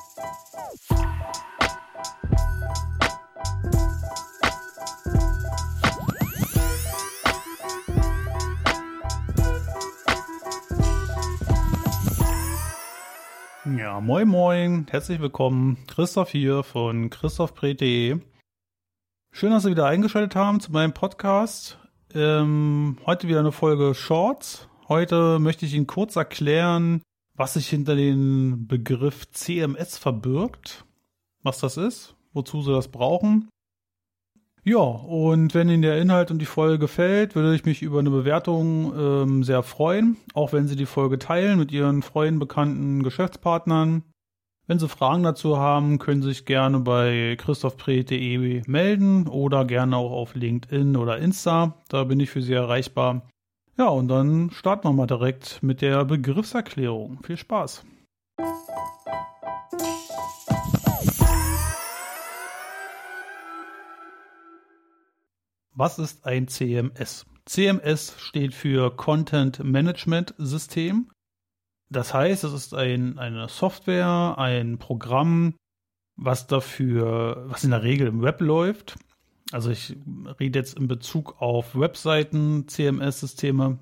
Ja, moin moin, herzlich willkommen, Christoph hier von christophbret.de. Schön, dass Sie wieder eingeschaltet haben zu meinem Podcast. Heute wieder eine Folge Shorts. Heute möchte ich Ihnen kurz erklären, was sich hinter dem Begriff CMS verbirgt, was das ist, wozu Sie das brauchen. Ja, und wenn Ihnen der Inhalt und die Folge gefällt, würde ich mich über eine Bewertung sehr freuen, auch wenn Sie die Folge teilen mit Ihren Freunden, Bekannten, Geschäftspartnern. Wenn Sie Fragen dazu haben, können Sie sich gerne bei christophbret.de melden oder gerne auch auf LinkedIn oder Insta, da bin ich für Sie erreichbar. Ja, und dann starten wir mal direkt mit der Begriffserklärung. Viel Spaß! Was ist ein CMS? CMS steht für Content Management System. Das heißt, es ist eine Software, ein Programm, was in der Regel im Web läuft. Also ich rede jetzt in Bezug auf Webseiten, CMS-Systeme,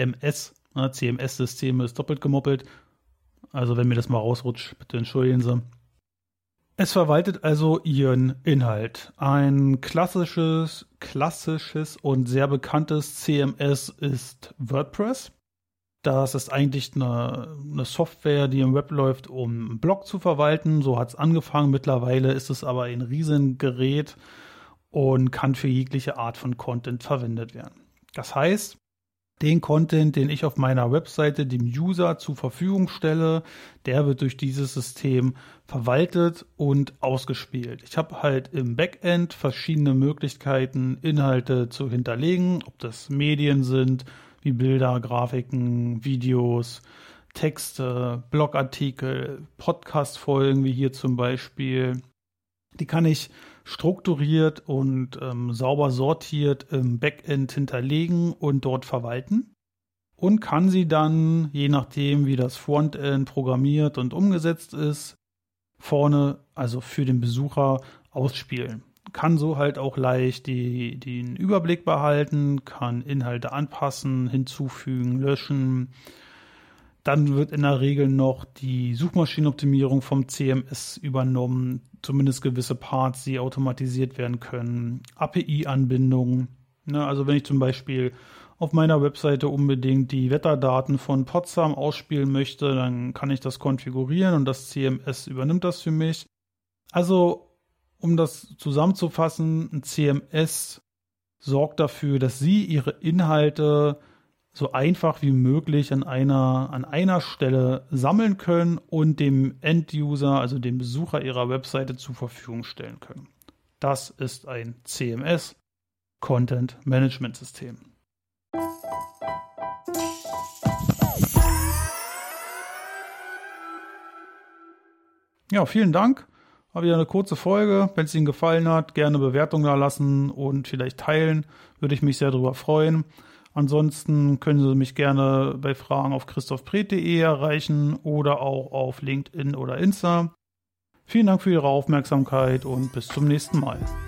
CMS-Systeme ist doppelt gemoppelt. Also wenn mir das mal rausrutscht, bitte entschuldigen Sie. Es verwaltet also Ihren Inhalt. Ein klassisches und sehr bekanntes CMS ist WordPress. Das ist eigentlich eine Software, die im Web läuft, um einen Blog zu verwalten. So hat es angefangen. Mittlerweile ist es aber ein Riesengerät und kann für jegliche Art von Content verwendet werden. Das heißt, den Content, den ich auf meiner Webseite dem User zur Verfügung stelle, der wird durch dieses System verwaltet und ausgespielt. Ich habe halt im Backend verschiedene Möglichkeiten, Inhalte zu hinterlegen, ob das Medien sind, wie Bilder, Grafiken, Videos, Texte, Blogartikel, Podcast-Folgen, wie hier zum Beispiel. Die kann ich strukturiert und sauber sortiert im Backend hinterlegen und dort verwalten und kann sie dann, je nachdem wie das Frontend programmiert und umgesetzt ist, vorne, also für den Besucher, ausspielen. Kann so halt auch leicht den Überblick behalten, kann Inhalte anpassen, hinzufügen, löschen. Dann wird in der Regel noch die Suchmaschinenoptimierung vom CMS übernommen, zumindest gewisse Parts, die automatisiert werden können, API-Anbindungen. Also wenn ich zum Beispiel auf meiner Webseite unbedingt die Wetterdaten von Potsdam ausspielen möchte, dann kann ich das konfigurieren und das CMS übernimmt das für mich. Also um das zusammenzufassen, ein CMS sorgt dafür, dass Sie Ihre Inhalte so einfach wie möglich an einer Stelle sammeln können und dem End-User, also dem Besucher Ihrer Webseite zur Verfügung stellen können. Das ist ein CMS, Content Management System. Ja, vielen Dank. War wieder eine kurze Folge. Wenn es Ihnen gefallen hat, gerne Bewertung da lassen und vielleicht teilen. Würde ich mich sehr darüber freuen. Ansonsten können Sie mich gerne bei Fragen auf christophbret.de erreichen oder auch auf LinkedIn oder Insta. Vielen Dank für Ihre Aufmerksamkeit und bis zum nächsten Mal.